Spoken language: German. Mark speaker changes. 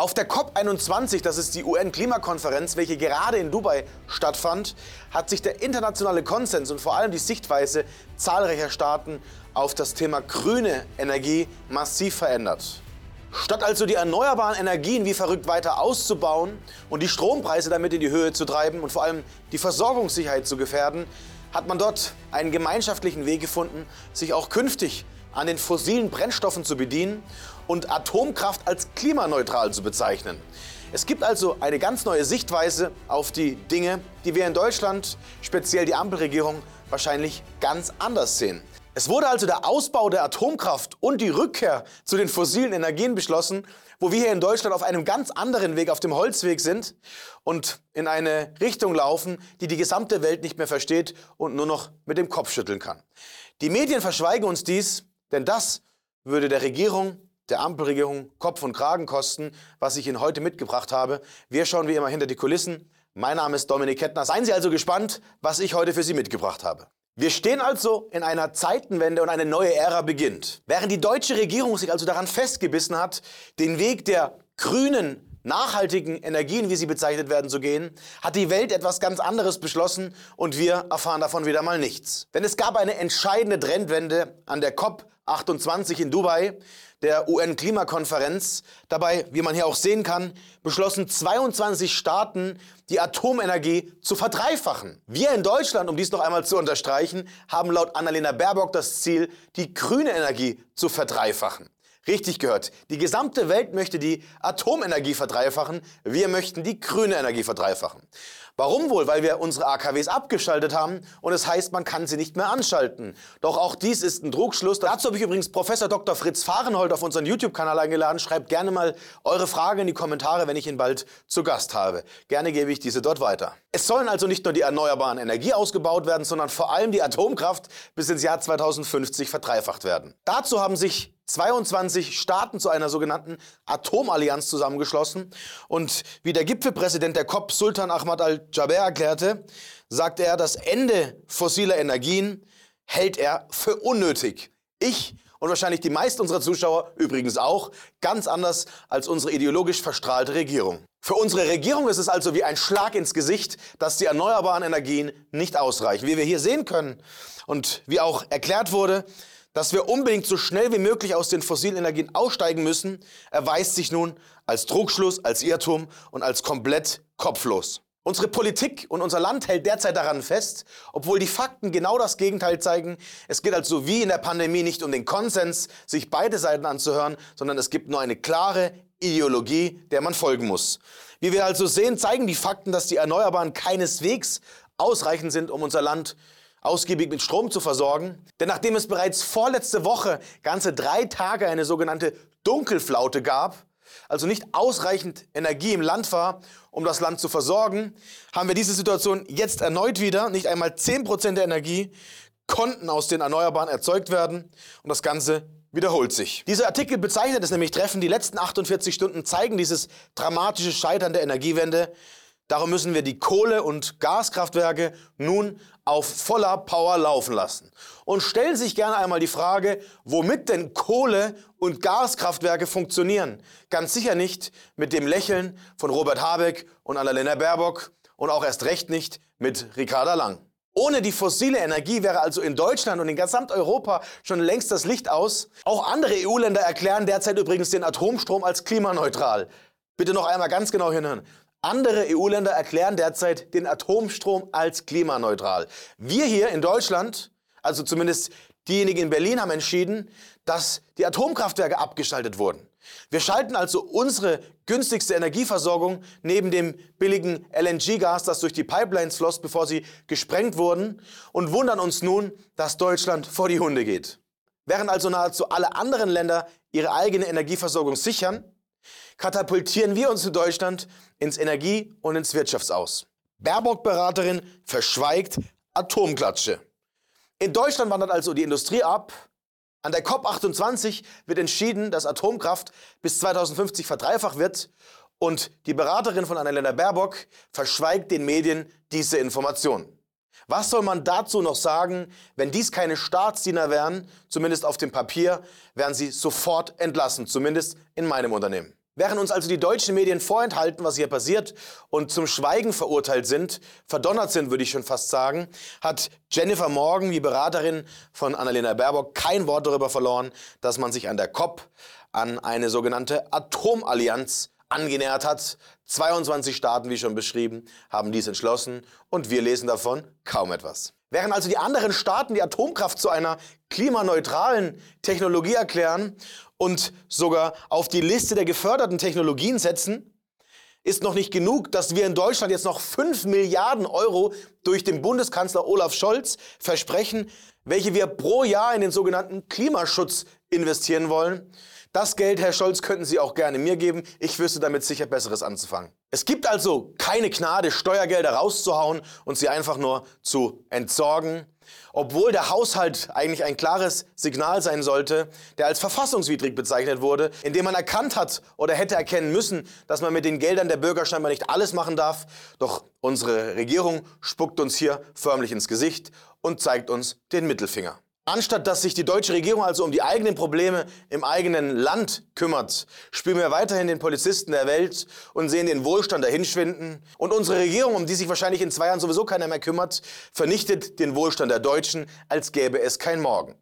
Speaker 1: Auf der COP21, das ist die UN-Klimakonferenz, welche gerade in Dubai stattfand, hat sich der internationale Konsens und vor allem die Sichtweise zahlreicher Staaten auf das Thema grüne Energie massiv verändert. Statt also die erneuerbaren Energien wie verrückt weiter auszubauen und die Strompreise damit in die Höhe zu treiben und vor allem die Versorgungssicherheit zu gefährden, hat man dort einen gemeinschaftlichen Weg gefunden, sich auch künftig an den fossilen Brennstoffen zu bedienen und Atomkraft als klimaneutral zu bezeichnen. Es gibt also eine ganz neue Sichtweise auf die Dinge, die wir in Deutschland, speziell die Ampelregierung, wahrscheinlich ganz anders sehen. Es wurde also der Ausbau der Atomkraft und die Rückkehr zu den fossilen Energien beschlossen, wo wir hier in Deutschland auf einem ganz anderen Weg, auf dem Holzweg sind und in eine Richtung laufen, die die gesamte Welt nicht mehr versteht und nur noch mit dem Kopf schütteln kann. Die Medien verschweigen uns dies, denn das würde der Regierung, der Ampelregierung, Kopf und Kragen kosten, was ich Ihnen heute mitgebracht habe. Wir schauen wie immer hinter die Kulissen. Mein Name ist Dominik Kettner. Seien Sie also gespannt, was ich heute für Sie mitgebracht habe. Wir stehen also in einer Zeitenwende und eine neue Ära beginnt. Während die deutsche Regierung sich also daran festgebissen hat, den Weg der grünen, nachhaltigen Energien, wie sie bezeichnet werden, zu gehen, hat die Welt etwas ganz anderes beschlossen und wir erfahren davon wieder mal nichts. Denn es gab eine entscheidende Trendwende an der COP28 in Dubai, der UN-Klimakonferenz. Dabei, wie man hier auch sehen kann, beschlossen 22 Staaten, die Atomenergie zu verdreifachen. Wir in Deutschland, um dies noch einmal zu unterstreichen, haben laut Annalena Baerbock das Ziel, die grüne Energie zu verdreifachen. Richtig gehört, die gesamte Welt möchte die Atomenergie verdreifachen, wir möchten die grüne Energie verdreifachen. Warum wohl? Weil wir unsere AKWs abgeschaltet haben und es heißt, man kann sie nicht mehr anschalten. Doch auch dies ist ein Trugschluss. Dazu habe ich übrigens Professor Dr. Fritz Fahrenhold auf unseren YouTube-Kanal eingeladen. Schreibt gerne mal eure Frage in die Kommentare, wenn ich ihn bald zu Gast habe. Gerne gebe ich diese dort weiter. Es sollen also nicht nur die erneuerbaren Energie ausgebaut werden, sondern vor allem die Atomkraft bis ins Jahr 2050 verdreifacht werden. Dazu haben sich 22 Staaten zu einer sogenannten Atomallianz zusammengeschlossen. Und wie der Gipfelpräsident der COP, Sultan Ahmad Al-Jaber, erklärte, sagt er, das Ende fossiler Energien hält er für unnötig. Ich und wahrscheinlich die meisten unserer Zuschauer übrigens auch, ganz anders als unsere ideologisch verstrahlte Regierung. Für unsere Regierung ist es also wie ein Schlag ins Gesicht, dass die erneuerbaren Energien nicht ausreichen. Wie wir hier sehen können und wie auch erklärt wurde, dass wir unbedingt so schnell wie möglich aus den fossilen Energien aussteigen müssen, erweist sich nun als Trugschluss, als Irrtum und als komplett kopflos. Unsere Politik und unser Land hält derzeit daran fest, obwohl die Fakten genau das Gegenteil zeigen. Es geht also wie in der Pandemie nicht um den Konsens, sich beide Seiten anzuhören, sondern es gibt nur eine klare Ideologie, der man folgen muss. Wie wir also sehen, zeigen die Fakten, dass die Erneuerbaren keineswegs ausreichend sind, um unser Land ausgiebig mit Strom zu versorgen. Denn nachdem es bereits vorletzte Woche ganze 3 Tage eine sogenannte Dunkelflaute gab, also nicht ausreichend Energie im Land war, um das Land zu versorgen, haben wir diese Situation jetzt erneut wieder. Nicht einmal 10% der Energie konnten aus den Erneuerbaren erzeugt werden und das Ganze wiederholt sich. Dieser Artikel bezeichnet es nämlich treffend, die letzten 48 Stunden zeigen dieses dramatische Scheitern der Energiewende. Darum müssen wir die Kohle- und Gaskraftwerke nun auf voller Power laufen lassen. Und stellen Sie sich gerne einmal die Frage, womit denn Kohle- und Gaskraftwerke funktionieren. Ganz sicher nicht mit dem Lächeln von Robert Habeck und Annalena Baerbock und auch erst recht nicht mit Ricarda Lang. Ohne die fossile Energie wäre also in Deutschland und in Gesamteuropa schon längst das Licht aus. Auch andere EU-Länder erklären derzeit übrigens den Atomstrom als klimaneutral. Bitte noch einmal ganz genau hinhören. Andere EU-Länder erklären derzeit den Atomstrom als klimaneutral. Wir hier in Deutschland, also zumindest diejenigen in Berlin, haben entschieden, dass die Atomkraftwerke abgeschaltet wurden. Wir schalten also unsere günstigste Energieversorgung neben dem billigen LNG-Gas, das durch die Pipelines floss, bevor sie gesprengt wurden, und wundern uns nun, dass Deutschland vor die Hunde geht. Während also nahezu alle anderen Länder ihre eigene Energieversorgung sichern, katapultieren wir uns in Deutschland ins Energie- und ins Wirtschaftsaus. Baerbock-Beraterin verschweigt Atomklatsche. In Deutschland wandert also die Industrie ab. An der COP28 wird entschieden, dass Atomkraft bis 2050 verdreifacht wird und die Beraterin von Annalena Baerbock verschweigt den Medien diese Information. Was soll man dazu noch sagen? Wenn dies keine Staatsdiener wären, zumindest auf dem Papier, wären sie sofort entlassen, zumindest in meinem Unternehmen. Während uns also die deutschen Medien vorenthalten, was hier passiert und zum Schweigen verurteilt sind, verdonnert sind, würde ich schon fast sagen, hat Jennifer Morgan, die Beraterin von Annalena Baerbock, kein Wort darüber verloren, dass man sich an der COP an eine sogenannte Atomallianz angenähert hat. 22 Staaten, wie schon beschrieben, haben dies entschlossen und wir lesen davon kaum etwas. Während also die anderen Staaten die Atomkraft zu einer klimaneutralen Technologie erklären und sogar auf die Liste der geförderten Technologien setzen, ist noch nicht genug, dass wir in Deutschland jetzt noch 5 Milliarden Euro durch den Bundeskanzler Olaf Scholz versprechen, welche wir pro Jahr in den sogenannten Klimaschutz investieren wollen. Das Geld, Herr Scholz, könnten Sie auch gerne mir geben. Ich wüsste damit sicher Besseres anzufangen. Es gibt also keine Gnade, Steuergelder rauszuhauen und sie einfach nur zu entsorgen. Obwohl der Haushalt eigentlich ein klares Signal sein sollte, der als verfassungswidrig bezeichnet wurde, indem man erkannt hat oder hätte erkennen müssen, dass man mit den Geldern der Bürger scheinbar nicht alles machen darf. Doch unsere Regierung spuckt uns hier förmlich ins Gesicht und zeigt uns den Mittelfinger. Anstatt dass sich die deutsche Regierung also um die eigenen Probleme im eigenen Land kümmert, spielen wir weiterhin den Polizisten der Welt und sehen den Wohlstand dahinschwinden. Und unsere Regierung, um die sich wahrscheinlich in 2 Jahren sowieso keiner mehr kümmert, vernichtet den Wohlstand der Deutschen, als gäbe es kein Morgen.